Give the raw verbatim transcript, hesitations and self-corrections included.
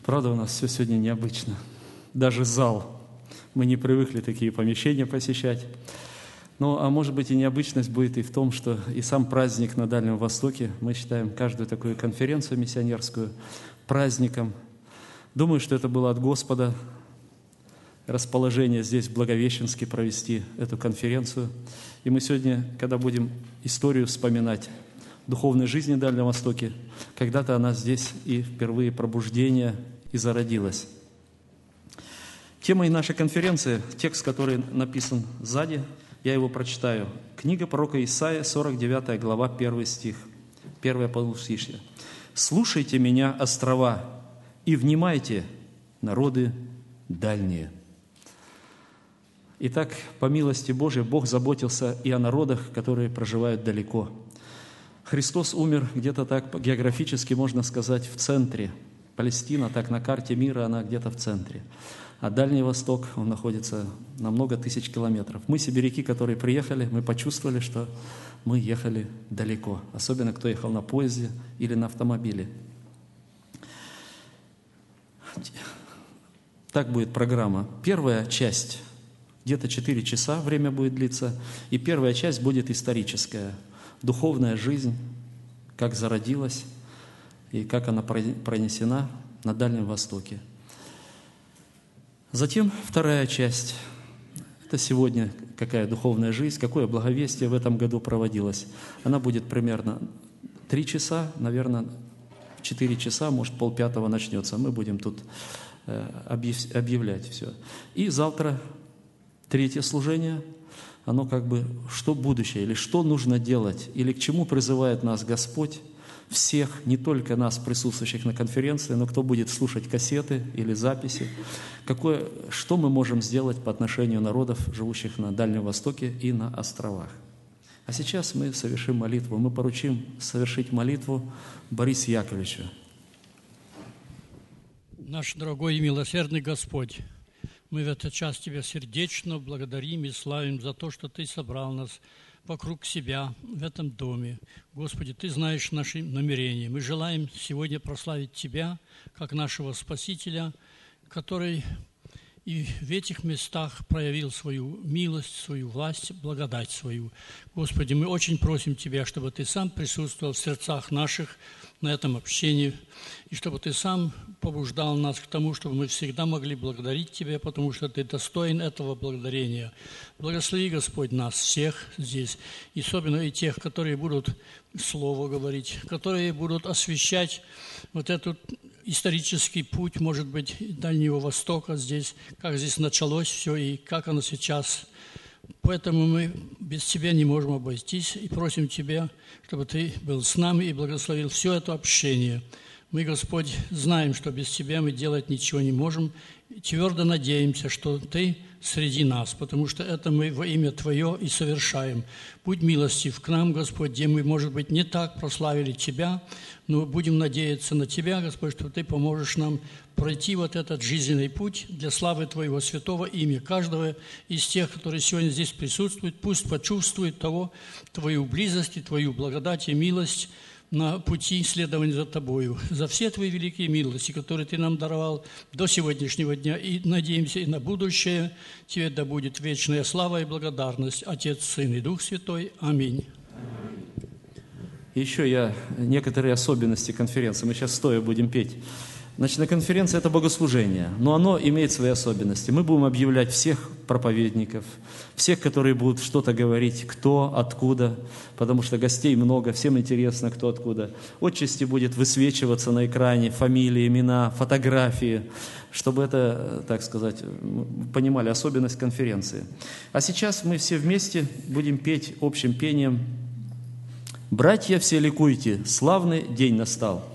Правда, у нас все сегодня необычно. Даже зал. Мы не привыкли такие помещения посещать. Ну, а может быть и необычность будет и в том, что и сам праздник на Дальнем Востоке, мы считаем каждую такую конференцию миссионерскую праздником. Думаю, что это было от Господа расположение здесь, в Благовещенске, провести эту конференцию. И мы сегодня, когда будем историю вспоминать духовной жизни на Дальнем Востоке, когда-то она здесь и впервые пробуждение и зародилась. Темой нашей конференции, текст, который написан сзади, я его прочитаю. Книга пророка Исаия, сорок девятая глава, первый стих, первое полустишье. «Слушайте меня, острова, и внимайте, народы дальние». Итак, по милости Божией, Бог заботился и о народах, которые проживают далеко. Христос умер где-то так географически, можно сказать, в центре. Палестина, так на карте мира, она где-то в центре. А Дальний Восток, он находится на много тысяч километров. Мы, сибиряки, которые приехали, мы почувствовали, что мы ехали далеко. Особенно, кто ехал на поезде или на автомобиле. Так будет программа. Первая часть, где-то четыре часа время будет длиться, и первая часть будет историческая. Духовная жизнь, как зародилась и как она пронесена на Дальнем Востоке. Затем вторая часть. Это сегодня какая духовная жизнь, какое благовестие в этом году проводилось. Она будет примерно три часа, наверное, в четыре часа, может, полпятого начнется. Мы будем тут объявлять все. И завтра третье служение, оно как бы, что будущее, или что нужно делать, или к чему призывает нас Господь, всех, не только нас, присутствующих на конференции, но кто будет слушать кассеты или записи, какое, что мы можем сделать по отношению народов, живущих на Дальнем Востоке и на островах. А сейчас мы совершим молитву. Мы поручим совершить молитву Борису Яковлевичу. Наш дорогой и милосердный Господь, мы в этот час Тебя сердечно благодарим и славим за то, что Ты собрал нас вокруг себя в этом доме. Господи, Ты знаешь наши намерения. Мы желаем сегодня прославить Тебя, как нашего Спасителя, который и в этих местах проявил свою милость, свою власть, благодать свою. Господи, мы очень просим Тебя, чтобы Ты сам присутствовал в сердцах наших на этом общении, и чтобы Ты сам побуждал нас к тому, чтобы мы всегда могли благодарить Тебя, потому что Ты достоин этого благодарения. Благослови, Господь, нас всех здесь, и особенно и тех, которые будут Слово говорить, которые будут освещать вот этот исторический путь, может быть, Дальнего Востока здесь, как здесь началось все и как оно сейчас. Поэтому мы без Тебя не можем обойтись и просим Тебя, чтобы Ты был с нами и благословил все это общение. Мы, Господь, знаем, что без Тебя мы делать ничего не можем, и твердо надеемся, что Ты среди нас, потому что это мы во имя Твое и совершаем. Будь милостив к нам, Господь, где мы, может быть, не так прославили Тебя, но будем надеяться на Тебя, Господь, что Ты поможешь нам пройти вот этот жизненный путь для славы Твоего святого имя. Каждого из тех, которые сегодня здесь присутствуют, пусть почувствует того, Твою близость и Твою благодать и милость на пути следования за Тобою, за все Твои великие милости, которые Ты нам даровал до сегодняшнего дня, и надеемся и на будущее. Тебе да будет вечная слава и благодарность, Отец, Сын и Дух Святой. Аминь. Еще я некоторые особенности конференции. Мы сейчас стоя будем петь. Значит, на конференции это богослужение, но оно имеет свои особенности. Мы будем объявлять всех проповедников, всех, которые будут что-то говорить, кто, откуда, потому что гостей много, всем интересно, кто, откуда. Отчасти будет высвечиваться на экране фамилии, имена, фотографии, чтобы это, так сказать, понимали особенность конференции. А сейчас мы все вместе будем петь общим пением «Братья, все ликуйте, славный день настал».